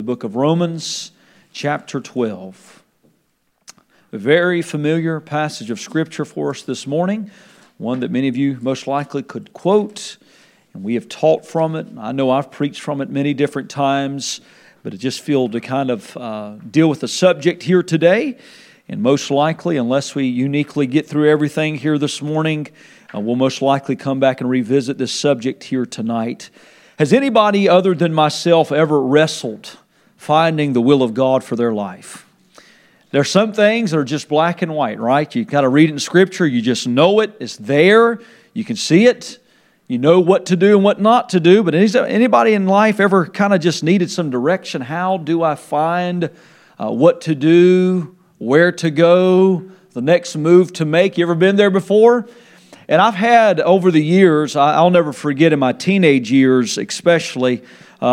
The book of Romans, chapter 12. A very familiar passage of Scripture for us this morning, one that many of you most likely could quote, and we have taught from it. I know I've preached from it many different times, but I just feel to kind of deal with the subject here today, and most likely, unless we uniquely get through everything here this morning, we'll most likely come back and revisit this subject here tonight. Has anybody other than myself ever wrestled finding the will of God for their life? There's some things that are just black and white, right? You kind of read it in Scripture, you just know it, it's there, you can see it, you know what to do and what not to do, but anybody in life ever kind of just needed some direction? How do I find what to do, where to go, the next move to make? You ever been there before? And I've had over the years, I'll never forget in my teenage years especially,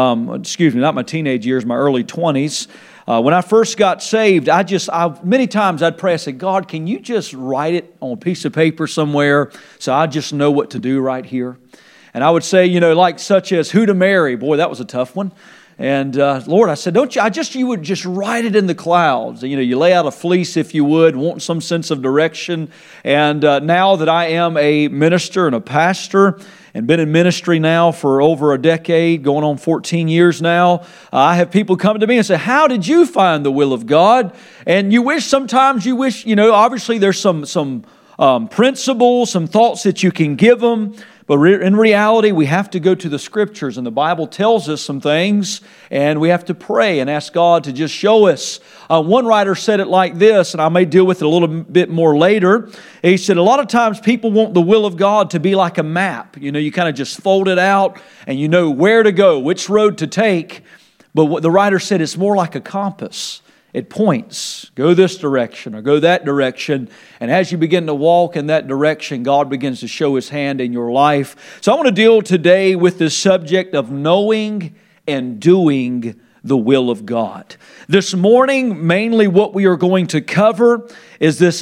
not my teenage years, my early 20s. When I first got saved, many times I'd pray, I said, God, can you just write it on a piece of paper somewhere so I just know what to do right here? And I would say, such as who to marry. Boy, that was a tough one. And Lord, I said, you would just write it in the clouds. You lay out a fleece, if you would, wanting some sense of direction. And now that I am a minister and a pastor, and been in ministry now for over a decade, going on 14 years now, I have people come to me and say, how did you find the will of God? And sometimes you wish, obviously there's some principles, some thoughts that you can give them. But in reality, we have to go to the Scriptures, and the Bible tells us some things, and we have to pray and ask God to just show us. One writer said it like this, and I may deal with it a little bit more later. He said, a lot of times people want the will of God to be like a map. You kind of just fold it out, and you know where to go, which road to take. But what the writer said, it's more like a compass. It points, go this direction or go that direction. And as you begin to walk in that direction, God begins to show His hand in your life. So I want to deal today with this subject of knowing and doing the will of God. This morning, mainly what we are going to cover is this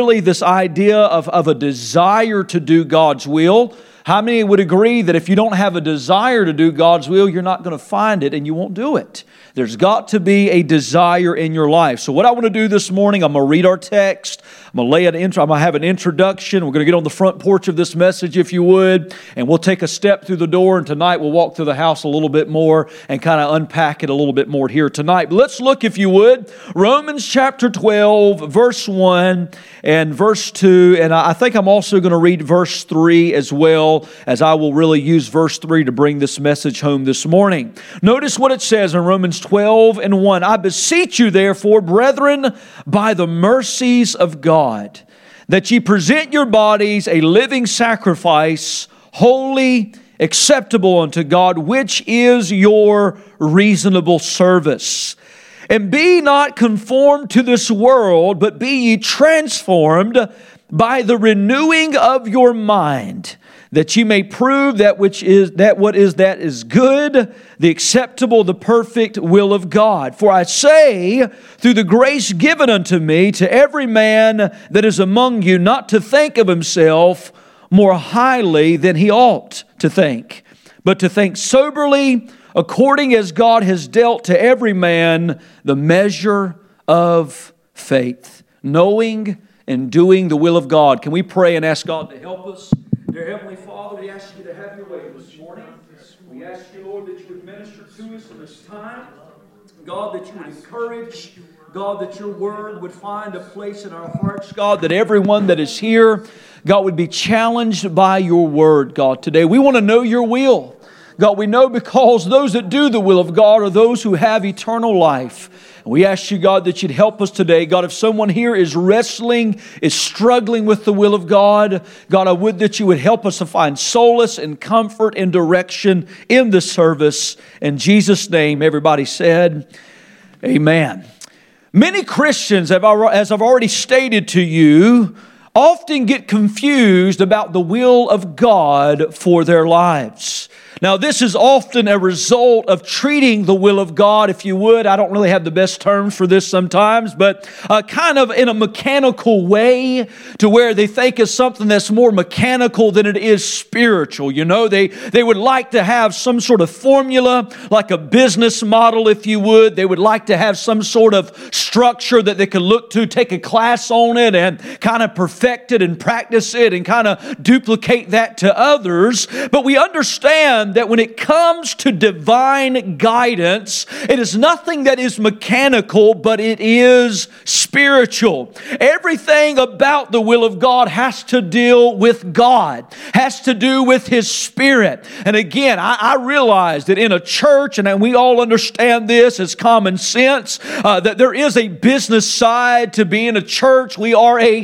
idea of a desire to do God's will. How many would agree that if you don't have a desire to do God's will, you're not going to find it and you won't do it? There's got to be a desire in your life. So what I want to do this morning, I'm going to read our text. I'm going to have an introduction. We're going to get on the front porch of this message, if you would, and we'll take a step through the door, and tonight we'll walk through the house a little bit more and kind of unpack it a little bit more here tonight. But let's look, if you would, Romans chapter 12, verse 1 and verse 2, and I think I'm also going to read verse 3 as well, as I will really use verse 3 to bring this message home this morning. Notice what it says in Romans 12 and 1. I beseech you, therefore, brethren, by the mercies of God, that ye present your bodies a living sacrifice, holy, acceptable unto God, which is your reasonable service. And be not conformed to this world, but be ye transformed by the renewing of your mind, that ye may prove that what is good, the acceptable, the perfect will of God. For I say, through the grace given unto me, to every man that is among you, not to think of himself more highly than he ought to think, but to think soberly, according as God has dealt to every man the measure of faith, knowing and doing the will of God. Can we pray and ask God to help us? Dear Heavenly Father, we ask you to have your way this morning. We ask you, Lord, that you would minister to us in this time. God, that you would encourage. God, that your word would find a place in our hearts. God, that everyone that is here, God, would be challenged by your word, God, today. We want to know your will. God, we know because those that do the will of God are those who have eternal life. And we ask you, God, that you'd help us today. God, if someone here is wrestling, is struggling with the will of God, God, I would that you would help us to find solace and comfort and direction in this service. In Jesus' name, everybody said, amen. Many Christians, as I've already stated to you, often get confused about the will of God for their lives. Now, this is often a result of treating the will of God, if you would. I don't really have the best terms for this sometimes, but kind of in a mechanical way, to where they think it's something that's more mechanical than it is spiritual. You know, they would like to have some sort of formula, like a business model, if you would. They would like to have some sort of structure that they could look to, take a class on it and kind of perfect it and practice it and kind of duplicate that to others. But we understand that when it comes to divine guidance, it is nothing that is mechanical, but it is spiritual. Everything about the will of God has to deal with God, has to do with His Spirit. And again, I realize that in a church, and we all understand this as common sense, that there is a business side to being a church. We are a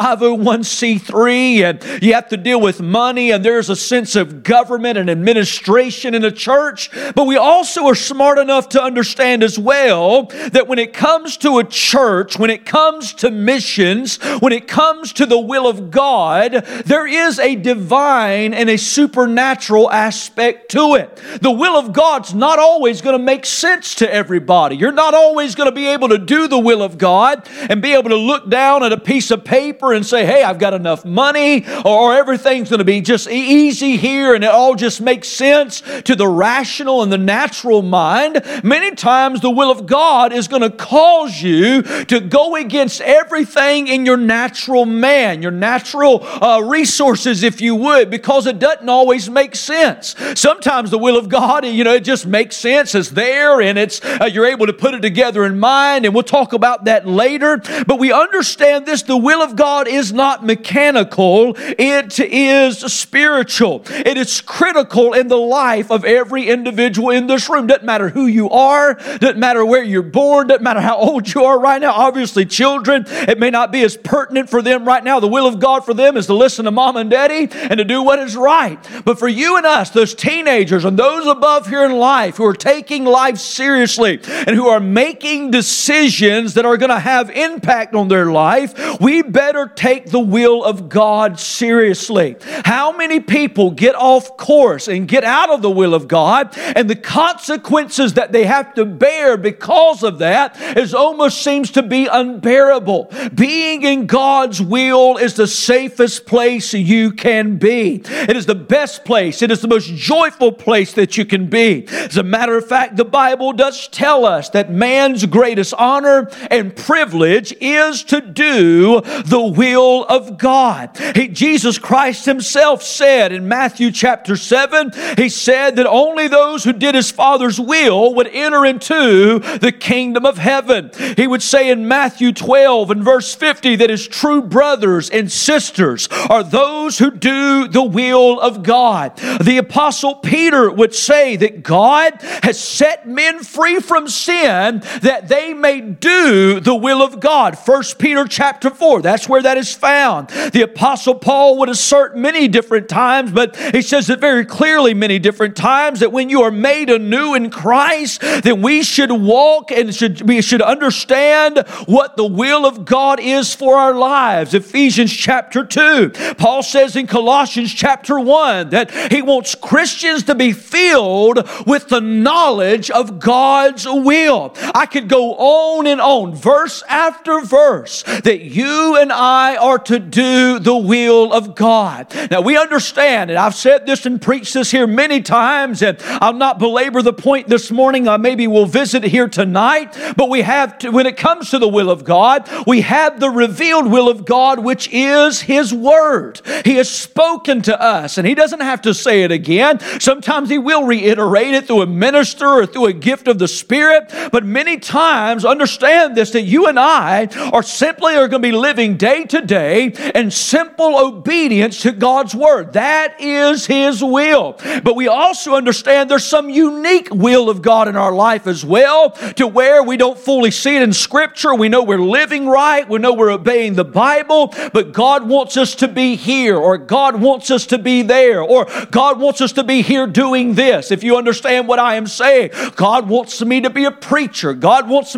501c3, and you have to deal with money, and there's a sense of government and administration in a church. But we also are smart enough to understand as well that when it comes to a church, when it comes to missions, when it comes to the will of God, there is a divine and a supernatural aspect to it. The will of God's not always going to make sense to everybody. You're not always going to be able to do the will of God and be able to look down at a piece of paper and say, hey, I've got enough money, or everything's going to be just easy here and it all just makes sense to the rational and the natural mind. Many times the will of God is going to cause you to go against everything in your natural man, your natural resources, if you would, because it doesn't always make sense. Sometimes the will of God, it just makes sense. It's there, and it's you're able to put it together in mind, and we'll talk about that later. But we understand this: the will of God is not mechanical; it is spiritual. It is critical in the life of every individual in this room. Doesn't matter who you are, doesn't matter where you're born, doesn't matter how old you are right now. Obviously, children, it may not be as pertinent for them right now. The will of God for them is to listen to mom and daddy and to do what is right. But for you and us, those teenagers and those above here in life who are taking life seriously and who are making decisions that are going to have impact on their life, we better take the will of God seriously. How many people get off course and get out of the will of God, and the consequences that they have to bear because of that almost seems to be unbearable. Being in God's will is the safest place you can be. It is the best place. It is the most joyful place that you can be. As a matter of fact, the Bible does tell us that man's greatest honor and privilege is to do the will of God. Jesus Christ Himself said in Matthew chapter 7, He said that only those who did His Father's will would enter into the kingdom of heaven. He would say in Matthew 12 and verse 50 that His true brothers and sisters are those who do the will of God. The Apostle Peter would say that God has set men free from sin that they may do the will of God. 1 Peter chapter 4, that's where that is found. The Apostle Paul would assert many different times, but he says it very clearly many different times, that when you are made anew in Christ, that we should walk and we should understand what the will of God is for our lives. Ephesians chapter 2. Paul says in Colossians chapter 1 that he wants Christians to be filled with the knowledge of God's will. I could go on and on, verse after verse, that you and I are to do the will of God. Now we understand, and I've said this and preached this here many times, and I'll not belabor the point this morning. Maybe we'll visit here tonight, but we have to, when it comes to the will of God, we have the revealed will of God, which is His Word. He has spoken to us, and He doesn't have to say it again. Sometimes He will reiterate it through a minister or through a gift of the Spirit, but many times, understand this, that you and I are going to be living day to day in simple obedience to God's Word. That is His will. But we also understand there's some unique will of God in our life as well, to where we don't fully see it in Scripture. We know we're living right. We know we're obeying the Bible, but God wants us to be here, or God wants us to be there, or God wants us to be here doing this. If you understand what I am saying, God wants me to be a preacher. God wants me to be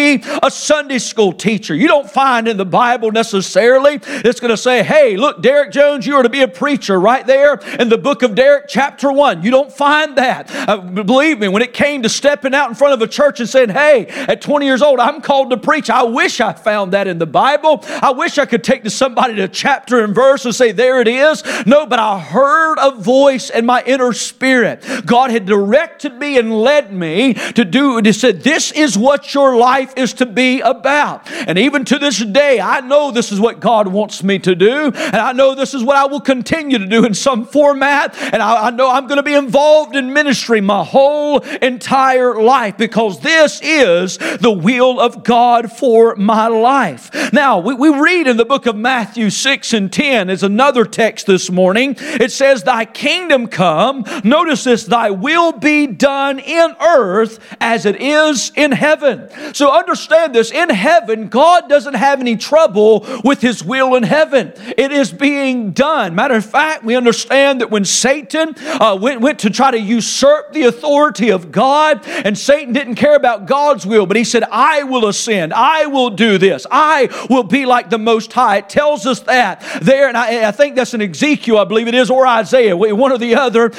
be a Sunday school teacher. You don't find in the Bible necessarily it's going to say, hey, look, Derek Jones, you are to be a preacher right there in the book of Derek chapter 1. You don't find that. Believe me, when it came to stepping out in front of a church and saying, hey, at 20 years old, I'm called to preach, I wish I found that in the Bible. I wish I could take to somebody to chapter and verse and say, there it is. No, but I heard a voice in my inner spirit. God had directed me and led me to do it. He said, this is what your life is to be about. And even to this day, I know this is what God wants me to do. And I know this is what I will continue to do in some format. And I know I'm going to be involved in ministry my whole entire life because this is the will of God for my life. Now, we read in the book of Matthew 6 and 10 is another text this morning. It says, thy kingdom come. Notice this, thy will be done in earth as it is in heaven. So understand this, in heaven, God doesn't have any trouble with His will in heaven. It is being done. Matter of fact, we understand that when Satan went to try to usurp the authority of God, and Satan didn't care about God's will, but he said, I will ascend. I will do this. I will be like the Most High. It tells us that there, and I think that's in Ezekiel, I believe it is, or Isaiah, one or the other.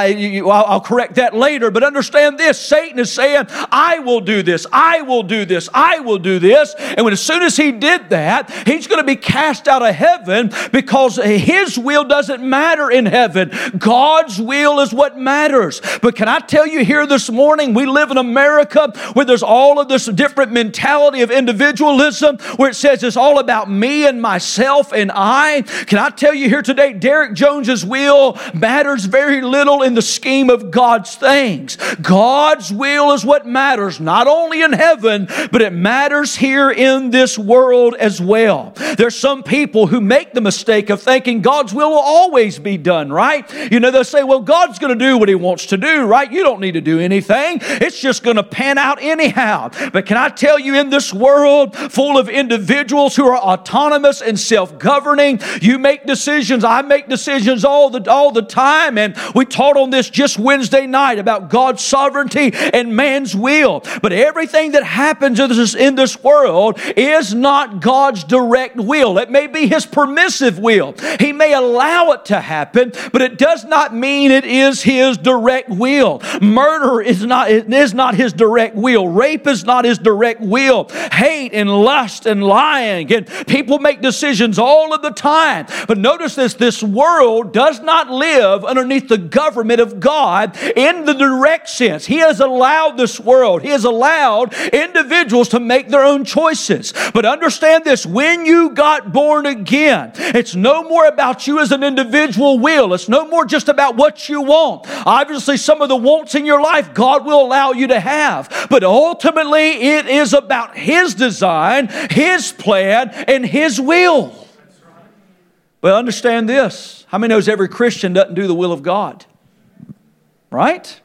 I'll correct that later, but understand this, Satan is saying, I will do this. I will do this. I will do this. And as soon as he did that, he's going to be cast out of heaven because his will doesn't matter in heaven. God's will is what matters. But can I tell you here this morning, we live in America where there's all of this different mentality of individualism where it says it's all about me and myself and I. Can I tell you here today, Derek Jones's will matters very little in the scheme of God's things. God's will is what matters, not only in heaven, but it matters here in this world as well. There's some people who make the mistake of thinking God's will always be done, right? You know, they'll say, well, God's going to do what He wants to do, right? You don't need to do anything. It's just going to pan out anyhow. But can I tell you, in this world full of individuals who are autonomous and self-governing, you make decisions, I make decisions all the time, and we taught on this just Wednesday night about God's sovereignty and man's will. But everything that happens in this world is not God's direct will. It may be His permissive will. He may allow it to happen, but it does not mean it is His direct will. Murder is not His direct will. Rape is not His direct will. Hate and lust and lying, and people make decisions all of the time. But notice this world does not live underneath the government of God in the direct sense. He has allowed this world, He has allowed individuals to make their own choices. But understand this, when you got born again, it's no more about you as an individual will. It's no more just about what you want. Obviously, some of the wants in your life, God will allow you to have. But ultimately, it is about His design, His plan, and His will. But understand this, how many knows every Christian doesn't do the will of God? Right?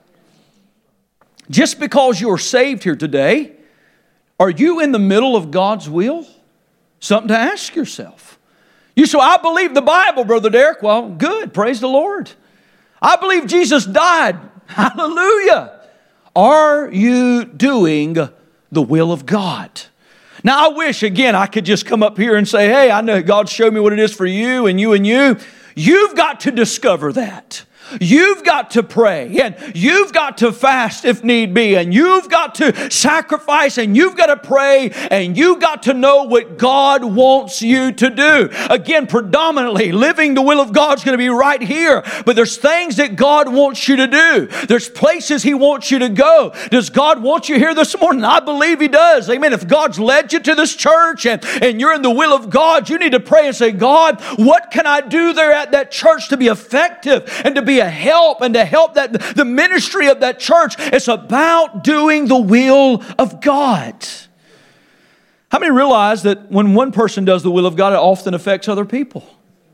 Just because you're saved here today, are you in the middle of God's will? Something to ask yourself. You say, I believe the Bible, Brother Derek. Well, good. Praise the Lord. I believe Jesus died. Hallelujah. Are you doing the will of God? Now, I wish, again, I could just come up here and say, hey, I know God showed me what it is for you and you and you. You've got to discover that. You've got to pray, and you've got to fast if need be, and you've got to sacrifice, and you've got to pray, and you've got to know what God wants you to do. Again, predominantly, living the will of God is going to be right here, but there's things that God wants you to do. There's places He wants you to go. Does God want you here this morning? I believe He does. Amen. If God's led you to this church, and you're in the will of God, you need to pray and say, God, what can I do there at that church to be effective and to be a help and to help the ministry of that church? It's about doing the will of God. How many realize that when one person does the will of God, it often affects other people?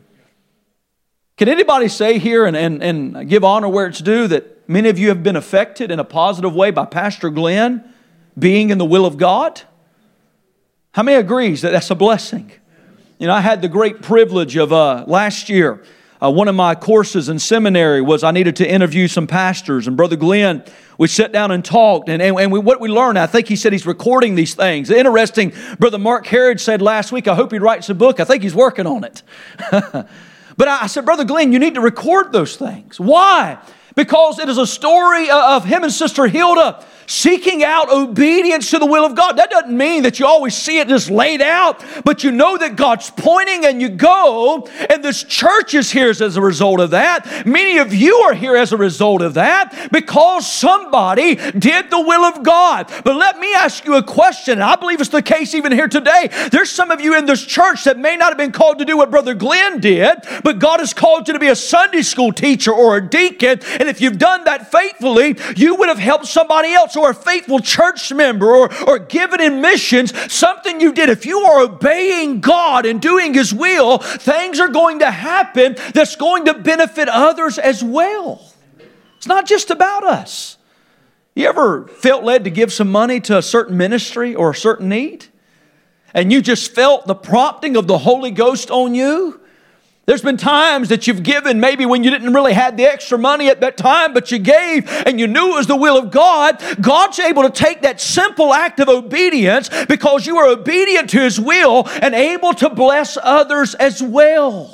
Can anybody say here and give honor where it's due that many of you have been affected in a positive way by Pastor Glenn being in the will of God? How many agrees that that's a blessing? You know, I had the great privilege of last year One of my courses in seminary was I needed to interview some pastors. And Brother Glenn, we sat down and talked. And what we learned, I think he said he's recording these things. Interesting, Brother Mark Harrod said last week, I hope he writes a book. I think he's working on it. But I said, Brother Glenn, you need to record those things. Why? Because it is a story of him and Sister Hilda seeking out obedience to the will of God. That doesn't mean that you always see it just laid out, but you know that God's pointing and you go, and this church is here as a result of that. Many of you are here as a result of that because somebody did the will of God. But let me ask you a question, and I believe it's the case even here today. There's some of you in this church that may not have been called to do what Brother Glenn did, but God has called you to be a Sunday school teacher or a deacon, and if you've done that faithfully, you would have helped somebody else, or a faithful church member, or given in missions, something you did. If you are obeying God and doing His will, things are going to happen that's going to benefit others as well. It's not just about us. You ever felt led to give some money to a certain ministry or a certain need? And you just felt the prompting of the Holy Ghost on you? There's been times that you've given maybe when you didn't really have the extra money at that time, but you gave and you knew it was the will of God. God's able to take that simple act of obedience because you are obedient to His will and able to bless others as well.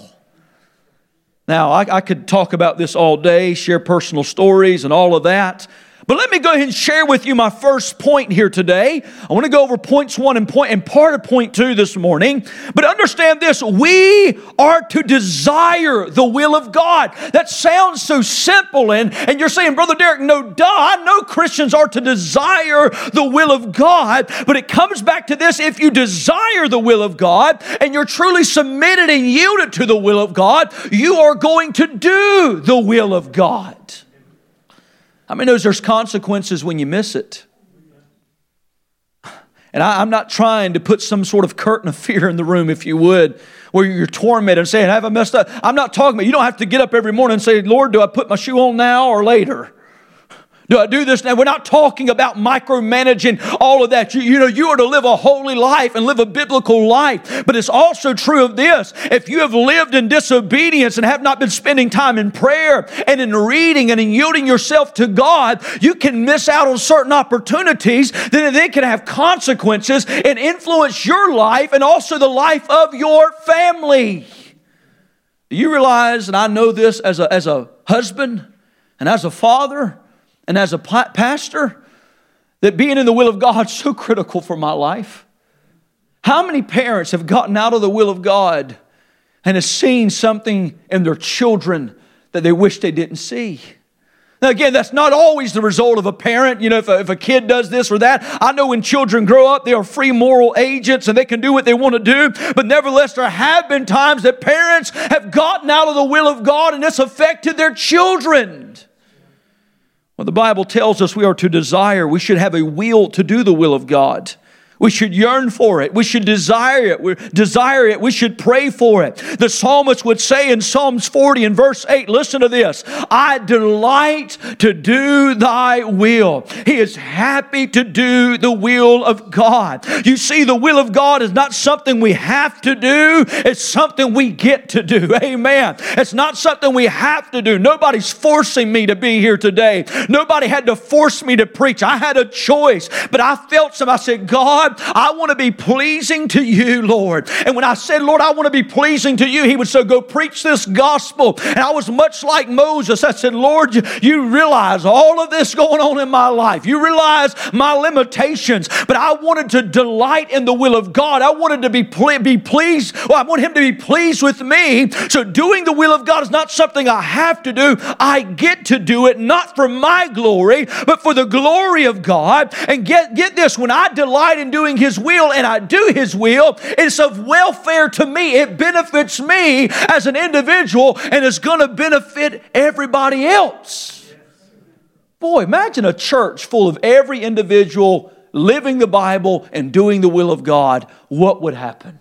Now, I could talk about this all day, share personal stories and all of that. But let me go ahead and share with you my first point here today. I want to go over points 1 and part of point 2 this morning. But understand this, we are to desire the will of God. That sounds so simple, and you're saying, Brother Derek, no, duh. I know Christians are to desire the will of God, but it comes back to this. If you desire the will of God and you're truly submitted and yielded to the will of God, you are going to do the will of God. How many knows there's consequences when you miss it? And I'm not trying to put some sort of curtain of fear in the room, if you would, where you're tormented and saying, have I messed up? I'm not talking about, you don't have to get up every morning and say, Lord, do I put my shoe on now or later? Do I do this now? We're not talking about micromanaging all of that. You are to live a holy life and live a biblical life. But it's also true of this. If you have lived in disobedience and have not been spending time in prayer and in reading and in yielding yourself to God, you can miss out on certain opportunities that they can have consequences and influence your life and also the life of your family. Do you realize, and I know this as a husband and as a father, and as a pastor, that being in the will of God is so critical for my life. How many parents have gotten out of the will of God and have seen something in their children that they wish they didn't see? Now again, that's not always the result of a parent. If a kid does this or that. I know when children grow up, they are free moral agents and they can do what they want to do. But nevertheless, there have been times that parents have gotten out of the will of God and it's affected their children. Well, the Bible tells us we are to desire. We should have a will to do the will of God. We should yearn for it. We should desire it. We should pray for it. The psalmist would say in Psalms 40 and verse 8, listen to this, I delight to do thy will. He is happy to do the will of God. You see, the will of God is not something we have to do. It's something we get to do. Amen. It's not something we have to do. Nobody's forcing me to be here today. Nobody had to force me to preach. I had a choice, but I felt I said, God, I want to be pleasing to you, Lord. And when I said, Lord, I want to be pleasing to you, He would say, go preach this gospel. And I was much like Moses. I said, Lord, you realize all of this going on in my life. You realize my limitations. But I wanted to delight in the will of God. I wanted to be pleased. Well, I want Him to be pleased with me. So doing the will of God is not something I have to do. I get to do it, not for my glory, but for the glory of God. And get this, when I delight in doing His will and I do His will, it's of welfare to me. It benefits me as an individual and it's going to benefit everybody else. Boy, imagine a church full of every individual living the Bible and doing the will of God. What would happen?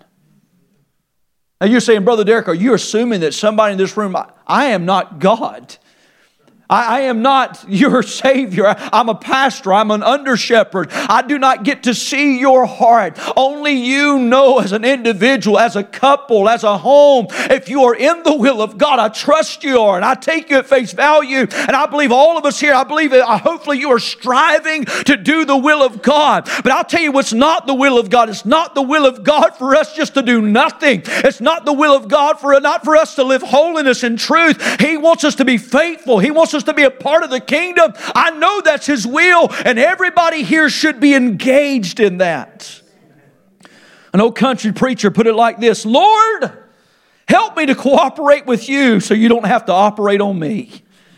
Now you're saying, Brother Derek, are you assuming that somebody in this room, I am not God. I am not your Savior. I'm a pastor. I'm an under-shepherd. I do not get to see your heart. Only you know as an individual, as a couple, as a home, if you are in the will of God. I trust you are, and I take you at face value. And I believe all of us here, I believe that hopefully you are striving to do the will of God. But I'll tell you what's not the will of God. It's not the will of God for us just to do nothing. It's not the will of God not for us to live holiness and truth. He wants us to be faithful. He wants us to be a part of the kingdom. I know that's His will, and everybody here should be engaged in that. An old country preacher put it like this: Lord, help me to cooperate with you so you don't have to operate on me.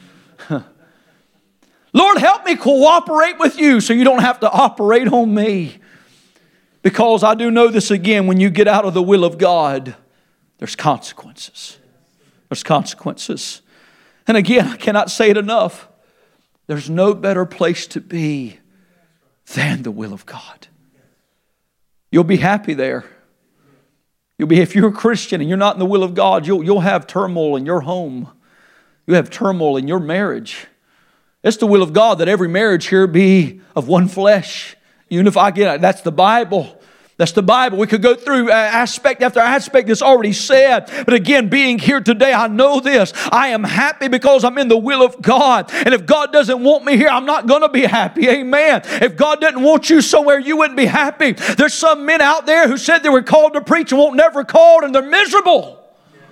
Lord, help me cooperate with you so you don't have to operate on me. Because I do know this again, when you get out of the will of God, there's consequences. There's consequences. And again, I cannot say it enough. There's no better place to be than the will of God. You'll be happy there. If you're a Christian and you're not in the will of God, you'll have turmoil in your home. You'll have turmoil in your marriage. It's the will of God that every marriage here be of one flesh. Unified. That's the Bible. That's the Bible. We could go through aspect after aspect that's already said. But again, being here today, I know this. I am happy because I'm in the will of God. And if God doesn't want me here, I'm not going to be happy. Amen. If God didn't want you somewhere, you wouldn't be happy. There's some men out there who said they were called to preach and won't never called, and they're miserable.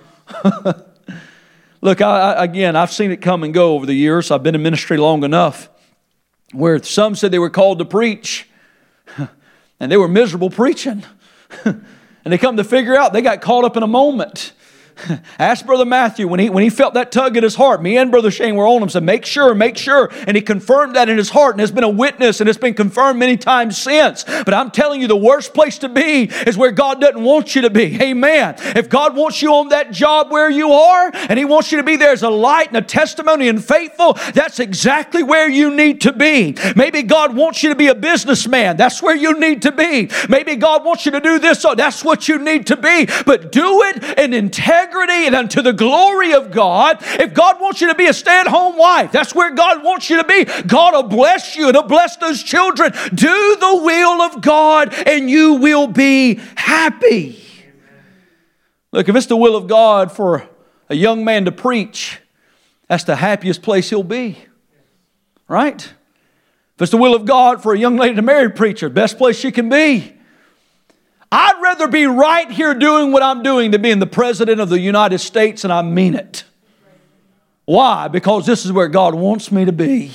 Look, I've seen it come and go over the years. I've been in ministry long enough where some said they were called to preach, and they were miserable preaching. And they come to figure out they got caught up in a moment. Ask Brother Matthew when he felt that tug at his heart. Me and Brother Shane were on him, said, make sure. And he confirmed that in his heart and has been a witness, and it's been confirmed many times since. But I'm telling you, the worst place to be is where God doesn't want you to be. Amen. If God wants you on that job where you are, and He wants you to be there as a light and a testimony and faithful, that's exactly where you need to be. Maybe God wants you to be a businessman. That's where you need to be. Maybe God wants you to do this, so that's what you need to be. But do it in integrity and unto the glory of God. If God wants you to be a stay-at-home wife, that's where God wants you to be. God will bless you and He'll bless those children. Do the will of God and you will be happy. Look, if it's the will of God for a young man to preach, that's the happiest place he'll be. Right? If it's the will of God for a young lady to marry a preacher, best place she can be. I'd rather be right here doing what I'm doing than being the President of the United States, and I mean it. Why? Because this is where God wants me to be.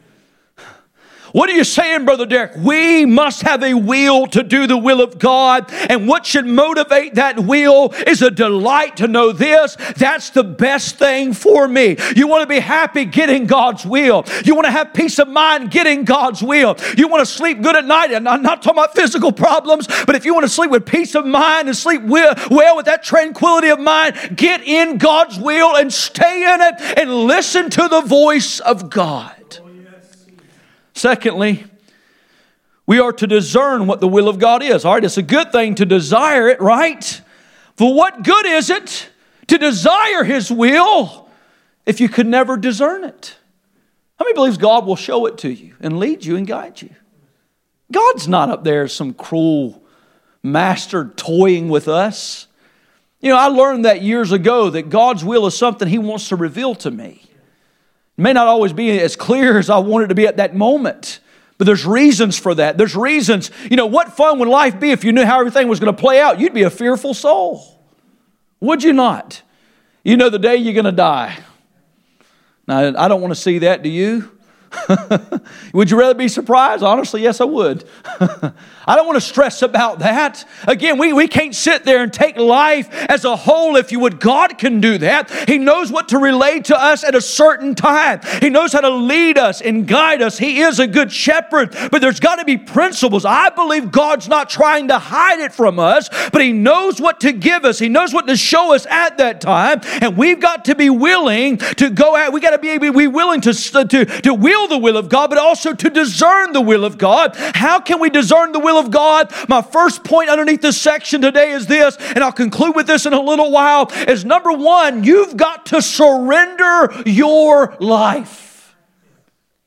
What are you saying, Brother Derek? We must have a will to do the will of God. And what should motivate that will is a delight to know this. That's the best thing for me. You want to be happy, get in God's will. You want to have peace of mind, get in God's will. You want to sleep good at night, and I'm not talking about physical problems, but if you want to sleep with peace of mind and sleep well with that tranquility of mind, get in God's will and stay in it and listen to the voice of God. Secondly, we are to discern what the will of God is. All right, it's a good thing to desire it, right? For what good is it to desire His will if you could never discern it? How many believes God will show it to you and lead you and guide you? God's not up there as some cruel master toying with us. You know, I learned that years ago that God's will is something He wants to reveal to me. It may not always be as clear as I want it to be at that moment, but there's reasons for that. There's reasons. You know, what fun would life be if you knew how everything was going to play out? You'd be a fearful soul. Would you not? You know the day you're going to die. Now, I don't want to see that, do you? Would you rather be surprised? Honestly, yes, I would. I don't want to stress about that. Again, we can't sit there and take life as a whole, if you would. God can do that. He knows what to relay to us at a certain time. He knows how to lead us and guide us. He is a good shepherd, but there's got to be principles. I believe God's not trying to hide it from us, but He knows what to give us. He knows what to show us at that time, and we've got to be willing to go out. We got to be willing to will the will of God, but also to discern the will of God. How can we discern the will of God? My first point underneath this section today is this, and I'll conclude with this in a little while, is number one, you've got to surrender your life.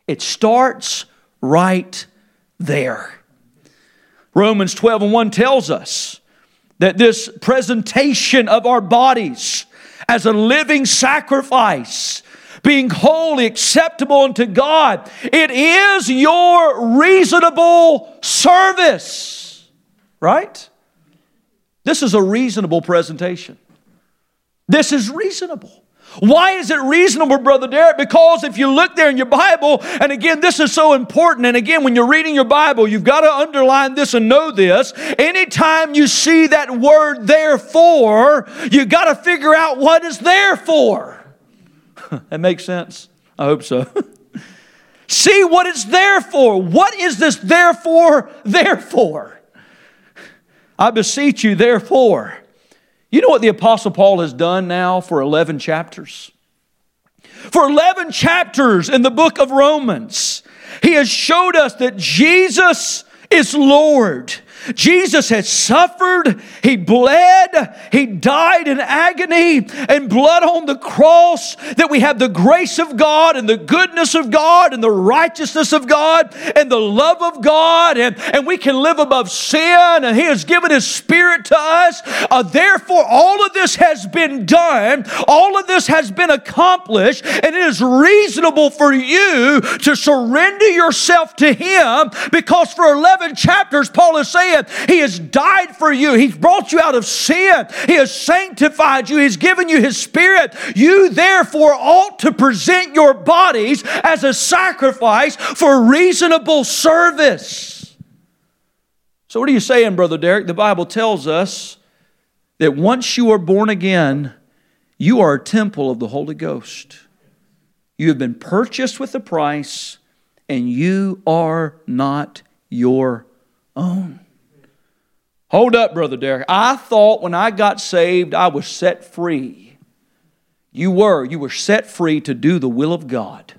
It starts right there. Romans 12:1 tells us that this presentation of our bodies as a living sacrifice, being wholly acceptable unto God, it is your reasonable service. Right? This is a reasonable presentation. This is reasonable. Why is it reasonable, Brother Derek? Because if you look there in your Bible, and again, this is so important, and again, when you're reading your Bible, you've got to underline this and know this. Anytime you see that word therefore, you've got to figure out what it's there for. That makes sense? I hope so. See what it's there for. What is this therefore there for? I beseech you, therefore. You know what the Apostle Paul has done now for 11 chapters? For 11 chapters in the book of Romans, he has showed us that Jesus is Lord. Jesus has suffered, He bled, He died in agony and blood on the cross, that we have the grace of God and the goodness of God and the righteousness of God and the love of God, and we can live above sin, and He has given His Spirit to us. Therefore, all of this has been done, all of this has been accomplished, and it is reasonable for you to surrender yourself to Him, because for 11 chapters, Paul is saying, He has died for you. He's brought you out of sin. He has sanctified you. He's given you His Spirit. You therefore ought to present your bodies as a sacrifice for reasonable service. So what are you saying, Brother Derek? The Bible tells us that once you are born again, you are a temple of the Holy Ghost. You have been purchased with a price, and you are not your own. Hold up, Brother Derek. I thought when I got saved, I was set free. You were set free to do the will of God.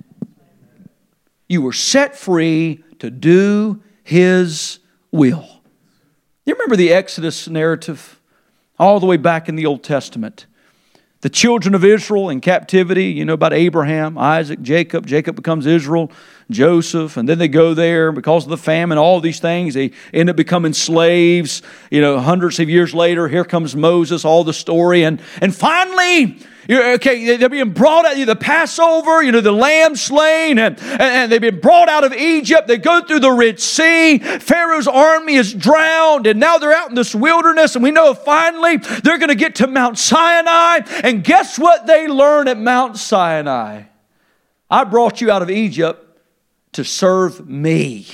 You were set free to do His will. You remember the Exodus narrative all the way back in the Old Testament? The children of Israel in captivity, you know about Abraham, Isaac, Jacob. Jacob becomes Israel, Joseph, and then they go there because of the famine, all these things. They end up becoming slaves. You know, hundreds of years later, here comes Moses, all the story. And finally, they're being brought out, the Passover, the lamb slain, and they've been brought out of Egypt. They go through the Red Sea. Pharaoh's army is drowned, and now they're out in this wilderness, and we know finally they're going to get to Mount Sinai. And guess what they learn at Mount Sinai? I brought you out of Egypt to serve me.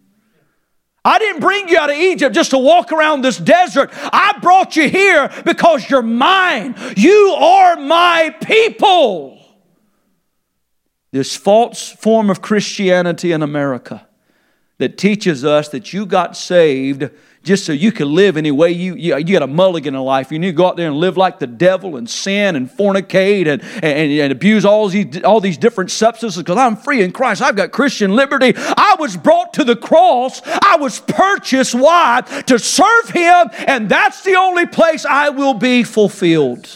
I didn't bring you out of Egypt just to walk around this desert. I brought you here because you're mine. You are my people. This false form of Christianity in America that teaches us that you got saved just so you can live any way you got a mulligan in life. You need to go out there and live like the devil and sin and fornicate and abuse all these different substances because I'm free in Christ. I've got Christian liberty. I was brought to the cross. I was purchased. Why? To serve Him, and that's the only place I will be fulfilled.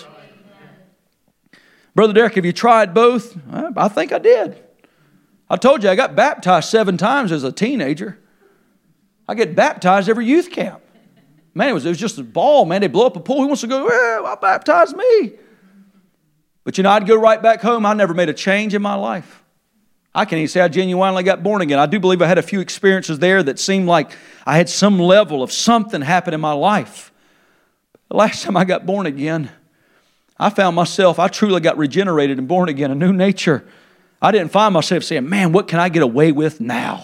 Brother Derek, have you tried both? I think I did. I told you I got baptized 7 times as a teenager. I get baptized every youth camp. Man, it was just a ball, man. They blow up a pool. Who wants to go, well, baptize me? But I'd go right back home. I never made a change in my life. I can't even say I genuinely got born again. I do believe I had a few experiences there that seemed like I had some level of something happen in my life. The last time I got born again, I found myself, I truly got regenerated and born again, a new nature. I didn't find myself saying, man, what can I get away with now?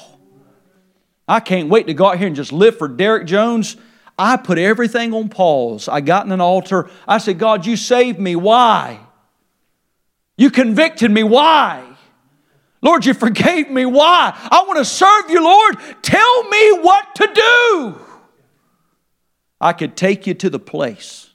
I can't wait to go out here and just live for Derek Jones. I put everything on pause. I got in an altar. I said, God, you saved me. Why? You convicted me. Why? Lord, you forgave me. Why? I want to serve you, Lord. Tell me what to do. I could take you to the place.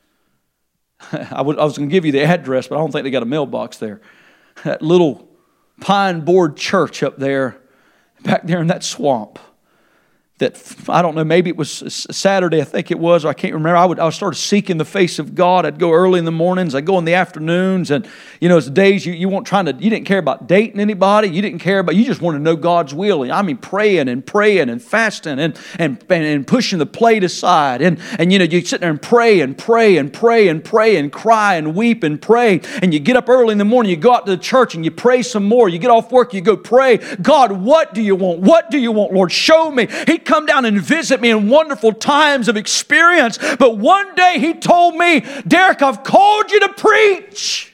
I was going to give you the address, but I don't think they got a mailbox there. That little pine board church up there, back there in that swamp. I don't know, maybe it was Saturday, I think it was, I can't remember. I started seeking the face of God. I'd go early in the mornings, I'd go in the afternoons, and it's the days you didn't care about dating anybody, you just wanted to know God's will. I mean, praying and fasting and pushing the plate aside, and you sit there and pray and cry and weep and pray, and you get up early in the morning, you go out to the church and you pray some more, you get off work, you go pray. God, what do you want? What do you want, Lord? Show me. He'd come down and visit me in wonderful times of experience. But one day He told me, Derek, I've called you to preach.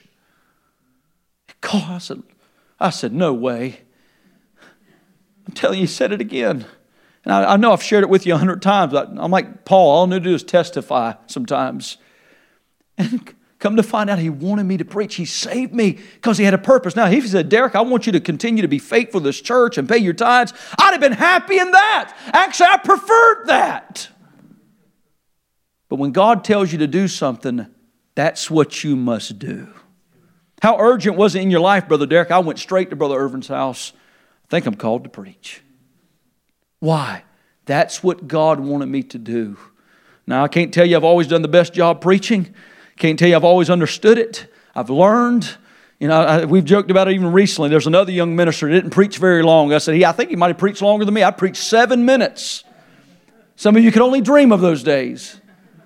I said, no way. I'm telling you, He said it again. And I know I've shared it with you 100 times. I'm like Paul, all I need to do is testify sometimes. And come to find out He wanted me to preach. He saved me because He had a purpose. Now, if He said, Derek, I want you to continue to be faithful to this church and pay your tithes, I'd have been happy in that. Actually, I preferred that. But when God tells you to do something, that's what you must do. How urgent was it in your life, Brother Derek? I went straight to Brother Irvin's house. I think I'm called to preach. Why? That's what God wanted me to do. Now, I can't tell you I've always done the best job preaching. Can't tell you I've always understood it. I've learned. We've joked about it even recently. There's another young minister that didn't preach very long. I said, I think he might have preached longer than me. I preached 7 minutes. Some of you could only dream of those days.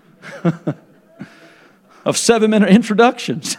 Of 7-minute introductions.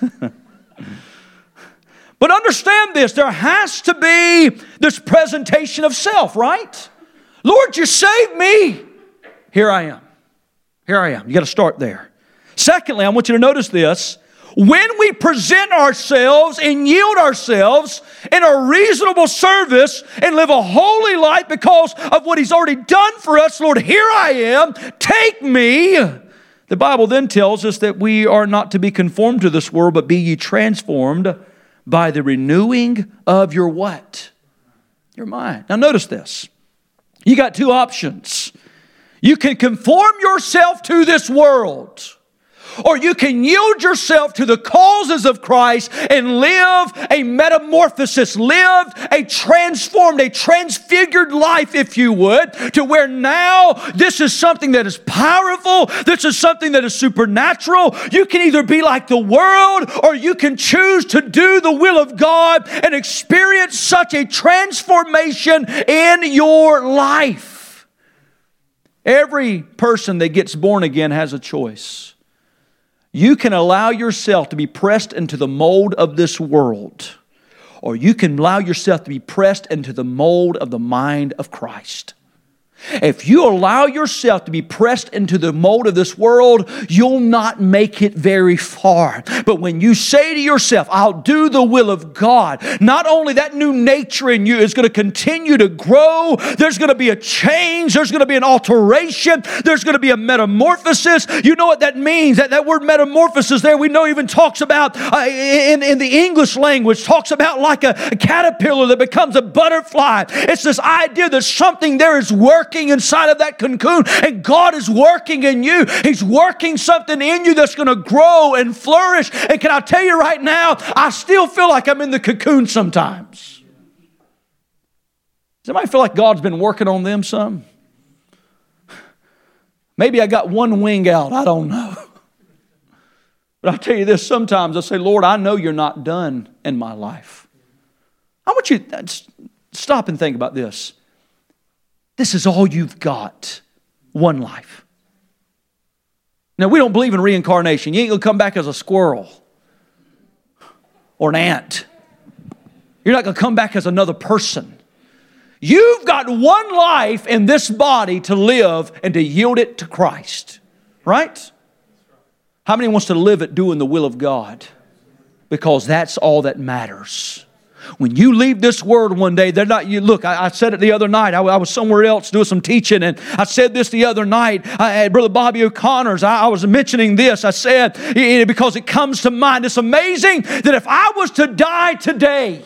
But understand this, there has to be this presentation of self, right? Lord, you saved me. Here I am. You got to start there. Secondly, I want you to notice this. When we present ourselves and yield ourselves in a reasonable service and live a holy life because of what He's already done for us, Lord, here I am, take me. The Bible then tells us that we are not to be conformed to this world, but be ye transformed by the renewing of your what? Your mind. Now notice this. You got 2 options. You can conform yourself to this world, or you can yield yourself to the causes of Christ and live a metamorphosis, live a transformed, a transfigured life, if you would, to where now this is something that is powerful, this is something that is supernatural. You can either be like the world, or you can choose to do the will of God and experience such a transformation in your life. Every person that gets born again has a choice. You can allow yourself to be pressed into the mold of this world, or you can allow yourself to be pressed into the mold of the mind of Christ. If you allow yourself to be pressed into the mold of this world, you'll not make it very far. But when you say to yourself, I'll do the will of God, not only that new nature in you is going to continue to grow, there's going to be a change, there's going to be an alteration, there's going to be a metamorphosis. You know what that means? That word metamorphosis there, we know even talks about, in the English language, talks about like a caterpillar that becomes a butterfly. It's this idea that something there is working inside of that cocoon, and God is working in you. He's working something in you that's going to grow and flourish. And can I tell you right now, I still feel like I'm in the cocoon sometimes. Does anybody feel like God's been working on them some? Maybe I got one wing out, I don't know. But I'll tell you this, sometimes I say, Lord, I know you're not done in my life. I want you to stop and think about this. This is all you've got, one life. Now, we don't believe in reincarnation. You ain't going to come back as a squirrel or an ant. You're not going to come back as another person. You've got one life in this body to live and to yield it to Christ. Right? How many wants to live it doing the will of God? Because that's all that matters. When you leave this world one day, they're not. You look. I said it the other night. I was somewhere else doing some teaching, and I said this the other night. Brother Bobby O'Connor's. I was mentioning this. I said because it comes to mind. It's amazing that if I was to die today,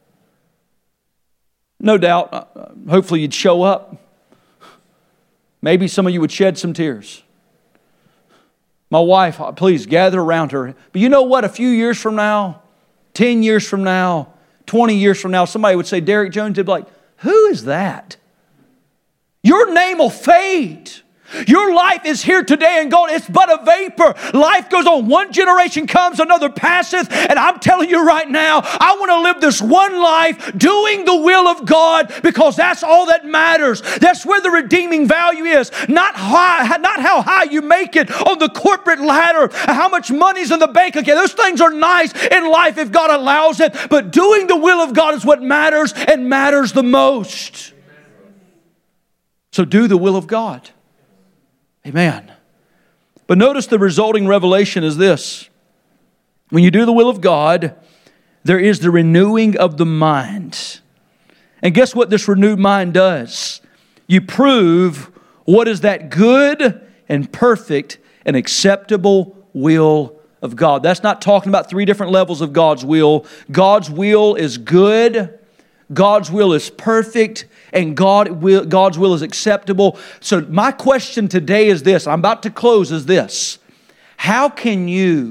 no doubt, hopefully you'd show up. Maybe some of you would shed some tears. My wife, please gather around her. But you know what? A few years from now, 10 years from now, 20 years from now, somebody would say, Derek Jones, they'd be like, who is that? Your name will fade. Your life is here today and gone. It's but a vapor. Life goes on. One generation comes, another passeth. And I'm telling you right now, I want to live this one life doing the will of God, because that's all that matters. That's where the redeeming value is. Not how high you make it on the corporate ladder, how much money's in the bank account. Those things are nice in life if God allows it. But doing the will of God is what matters, and matters the most. So do the will of God. Amen. But notice the resulting revelation is this. When you do the will of God, there is the renewing of the mind. And guess what this renewed mind does? You prove what is that good and perfect and acceptable will of God. That's not talking about three different levels of God's will. God's will is good. God's will is perfect, and God's will is acceptable. So my question today is this, I'm about to close, is this. How can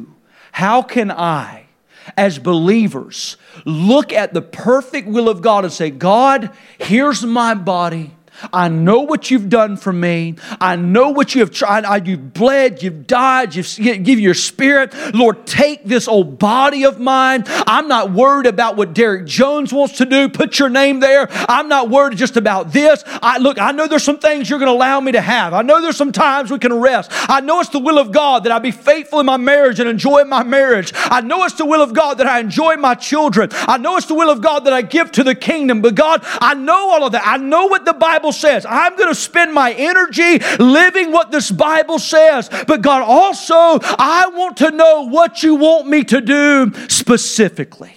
I, as believers, look at the perfect will of God and say, God, here's my body. I know what you've done for me. I know what you have tried. You've bled, you've died, you've given your spirit. Lord, take this old body of mine. I'm not worried about what Derek Jones wants to do. Put your name there. I'm not worried just about this. I know there's some things you're going to allow me to have. I know there's some times we can rest. I know it's the will of God that I be faithful in my marriage and enjoy my marriage. I know it's the will of God that I enjoy my children. I know it's the will of God that I give to the kingdom. But God, I know all of that. I know what the Bible says. I'm going to spend my energy living what this Bible says. But God, also, I want to know what you want me to do specifically.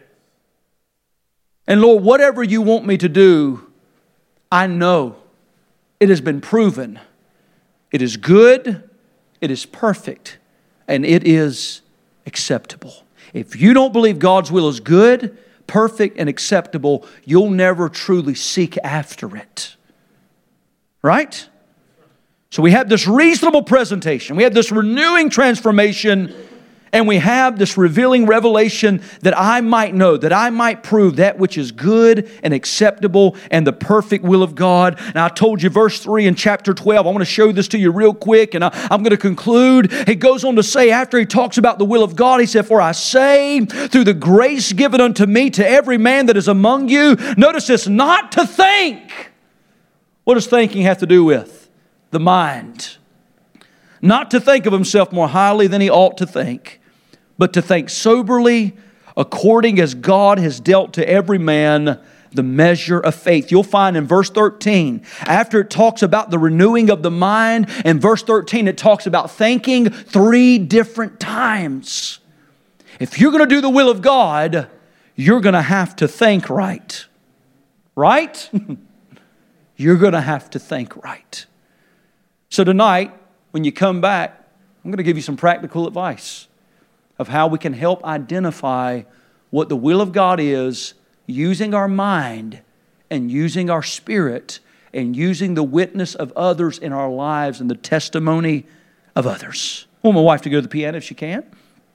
And Lord, whatever you want me to do, I know it has been proven. It is good, it is perfect, and it is acceptable. If you don't believe God's will is good, perfect, and acceptable, you'll never truly seek after it. Right? So we have this reasonable presentation. We have this renewing transformation. And we have this revealing revelation that I might know, that I might prove that which is good and acceptable and the perfect will of God. Now I told you verse 3 in chapter 12. I want to show this to you real quick and I'm going to conclude. He goes on to say, after he talks about the will of God, he said, for I say through the grace given unto me to every man that is among you. Notice this, not to think. What does thinking have to do with? The mind. Not to think of himself more highly than he ought to think, but to think soberly, according as God has dealt to every man the measure of faith. You'll find in verse 13, after it talks about the renewing of the mind, in verse 13 it talks about thinking 3 different times. If you're going to do the will of God, you're going to have to think right. Right? You're going to have to think right. So tonight, when you come back, I'm going to give you some practical advice of how we can help identify what the will of God is, using our mind and using our spirit and using the witness of others in our lives and the testimony of others. I want my wife to go to the piano if she can.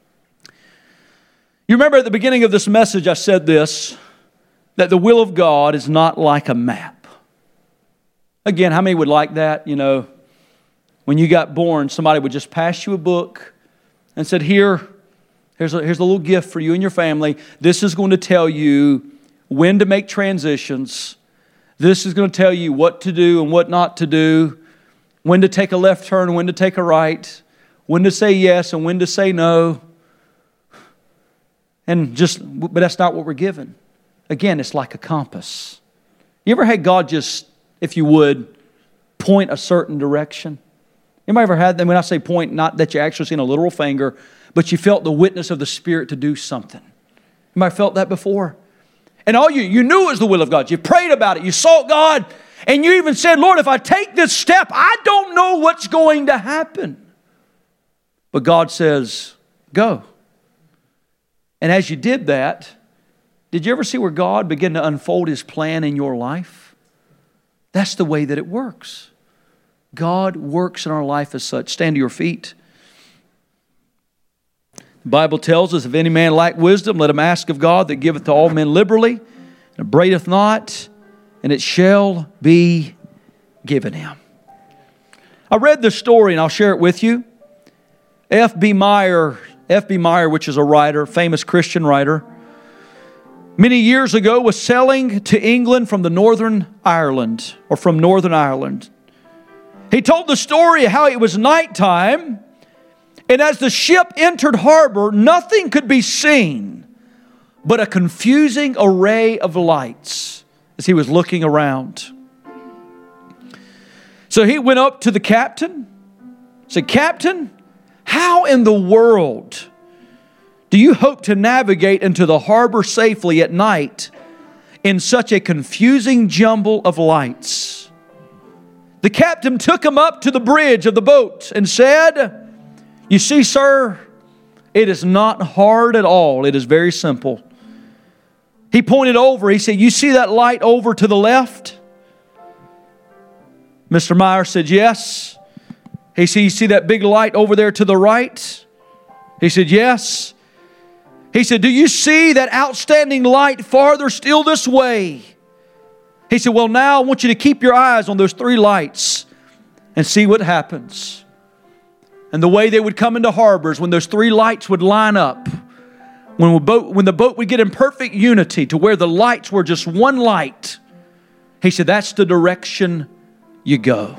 You remember at the beginning of this message I said this, that the will of God is not like a map. Again, how many would like that? You know, when you got born, somebody would just pass you a book and said, here's a little gift for you and your family. This is going to tell you when to make transitions. This is going to tell you what to do and what not to do, when to take a left turn, when to take a right, when to say yes and when to say no. But that's not what we're given. Again, it's like a compass. You ever had God just, if you would, point a certain direction? Anybody ever had that? When I say point, not that you're actually seeing a literal finger, but you felt the witness of the Spirit to do something. Anybody felt that before? And all you knew it was the will of God. You prayed about it. You sought God. And you even said, Lord, if I take this step, I don't know what's going to happen. But God says, go. And as you did that, did you ever see where God began to unfold His plan in your life? That's the way that it works. God works in our life as such. Stand to your feet. The Bible tells us, if any man lack wisdom, let him ask of God that giveth to all men liberally, and upbraideth not, and it shall be given him. I read this story and I'll share it with you. F.B. Meyer, which is a writer, famous Christian writer, many years ago was sailing to England from Northern Ireland. He told the story of how it was nighttime, and as the ship entered harbor, nothing could be seen but a confusing array of lights as he was looking around. So he went up to the captain, said, "Captain, how in the world do you hope to navigate into the harbor safely at night in such a confusing jumble of lights?" The captain took him up to the bridge of the boat and said, "You see, sir, it is not hard at all. It is very simple." He pointed over. He said, "You see that light over to the left?" Mr. Meyer said, "Yes." He said, "You see that big light over there to the right?" He said, "Yes." He said, "Do you see that outstanding light farther still this way?" He said, "Well, now I want you to keep your eyes on those three lights and see what happens." And the way they would come into harbors, when those three lights would line up, when the boat would get in perfect unity to where the lights were just one light, he said, that's the direction you go.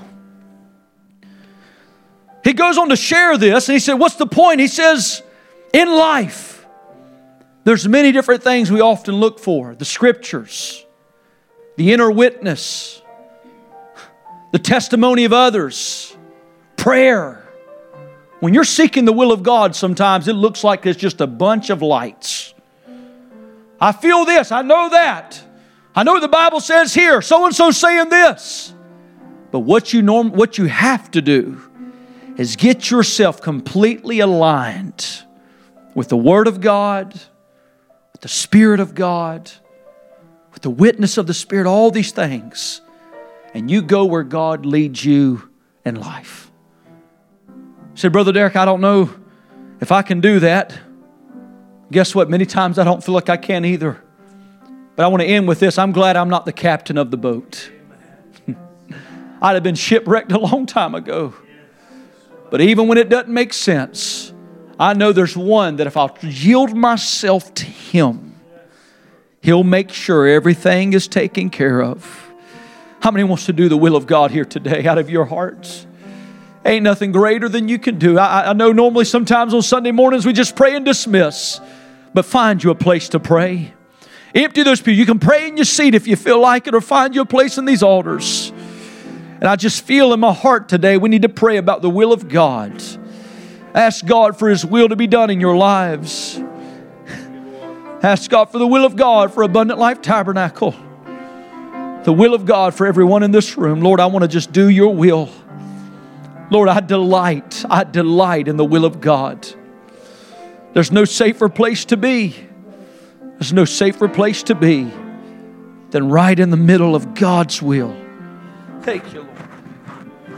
He goes on to share this, and he said, what's the point? He says, in life, there's many different things we often look for. The Scriptures, the inner witness, the testimony of others, prayer. When you're seeking the will of God, sometimes it looks like there's just a bunch of lights. I feel this, I know that. I know the Bible says here, so-and-so saying this. But what you have to do is get yourself completely aligned with the Word of God, with the Spirit of God, with the witness of the Spirit, all these things. And you go where God leads you in life. I said, Brother Derek, I don't know if I can do that. Guess what? Many times I don't feel like I can either. But I want to end with this. I'm glad I'm not the captain of the boat. I'd have been shipwrecked a long time ago. But even when it doesn't make sense, I know there's one that if I'll yield myself to Him, He'll make sure everything is taken care of. How many wants to do the will of God here today out of your hearts? Ain't nothing greater than you can do. I know normally sometimes on Sunday mornings we just pray and dismiss. But find you a place to pray. Empty those pews. You can pray in your seat if you feel like it, or find you a place in these altars. And I just feel in my heart today we need to pray about the will of God. Ask God for His will to be done in your lives. Ask God for the will of God for Abundant Life Tabernacle. The will of God for everyone in this room. Lord, I want to just do your will. Lord, I delight in the will of God. There's no safer place to be. There's no safer place to be than right in the middle of God's will. Thank you, Lord.